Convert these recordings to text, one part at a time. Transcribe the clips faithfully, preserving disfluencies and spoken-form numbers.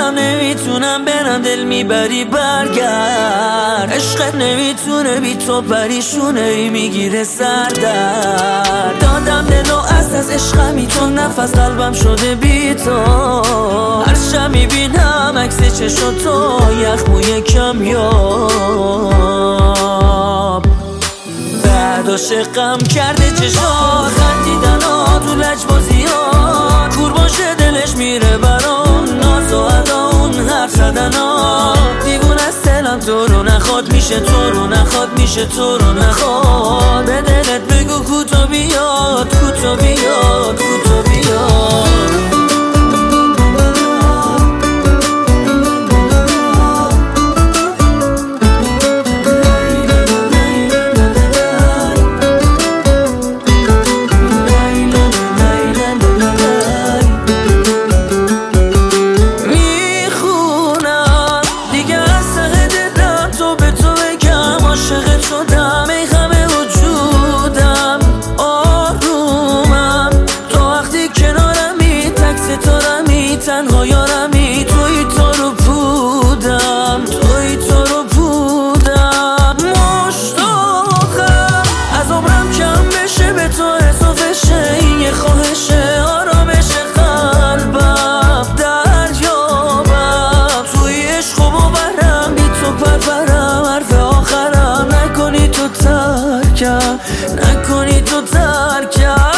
دلم نمیتونم برم، دل میبری برگرد. عشقت نمیتونه بی تو پریشونه ای میگیره سردرد. دادم دلو از از عشقمی تو، نفس قلبم شده بی تو. هر شب میبینم عکس چشم تو، یخ موی کمیاب. بعد عاشقم کرده چشات، خندیدن ها تو لجبازیات. کور باشه دلش میره برام، ناز و ادا اون حرف زدن ها. دیوون از دلم تو رو نخواد، میشه تو رو نخواد، میشه تو رو نخواد. به دلت بگو کوتو بیاد، کوتو بیاد، کوتو بیاد. ای همه وجودم آرومم، تو وقتی کنارمی تک ستارمی، تنها یارمی. توی تو رو بودم، توی تو رو بودم. مشتاقم از عمرم کم بشه، به تو اضافه شه. این یه خواهشه، آرامش قلبم دریابم. توی عشق و باورم بی تو پرورم، حرف آخرم نکنی تو ترکم، نکنی تو ترکم.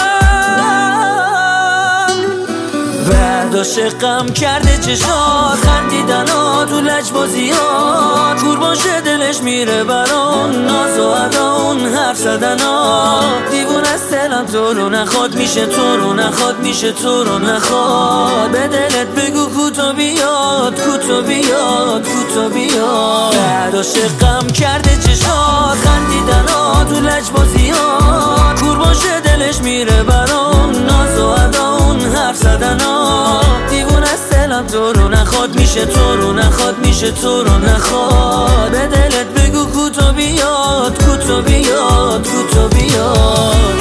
بعد عاشقم کرده چشات، خندیدن ها تو لجبازیات. کور باشه دلش میره برام، ناز و ادا اون حرف زدن ها. دیوون از دلم تو رو نخواد، میشه تو رو نخواد، میشه تو رو نخواد. به دلت بگو کوتو بیاد، کوتو بیاد، کوتو بیاد. بعد عاشقم کرده چشات، خندیدن ها تو لجبازیات. کور باشه دلش میره برام، ناز و ادا اون حرف زدن ها. دیوون از دلم تو رو نخواد، میشه تو رو نخواد، میشه تو رو نخواد. به دلت بگو کوتو بیاد، کوتو بیاد، کوتو بیاد.